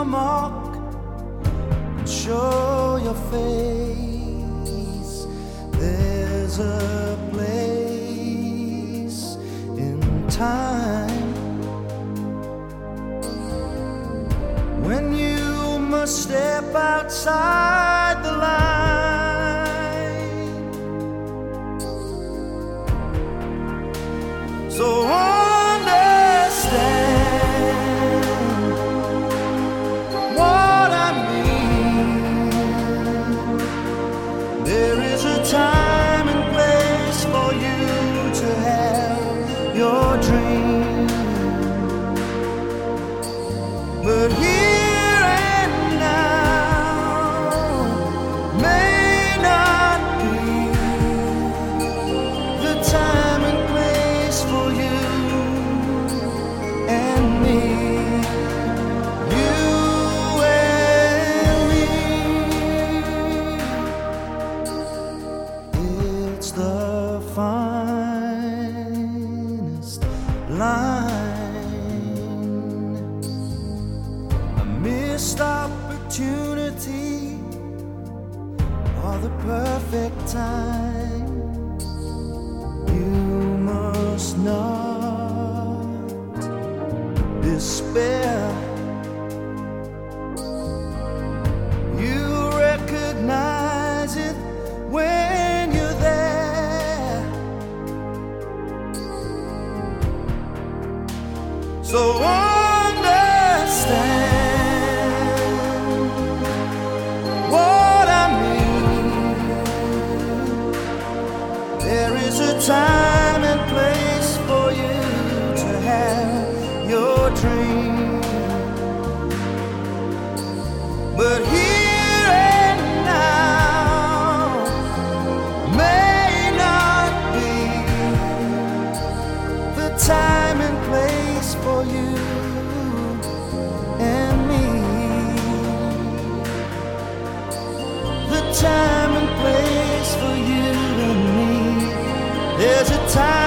mark and show your face. There's a place in time when you must step outside the line. So time and place for you to have your dream, but here and now may not be the time and place for you and me. The finest line, a missed opportunity, or the perfect time. You must not despair. You recognize it when you're there. So understand what I mean. There is a time and place for you to have your dream, but here and now may not be the time and place for you and me. The time and place for you and me. There's a time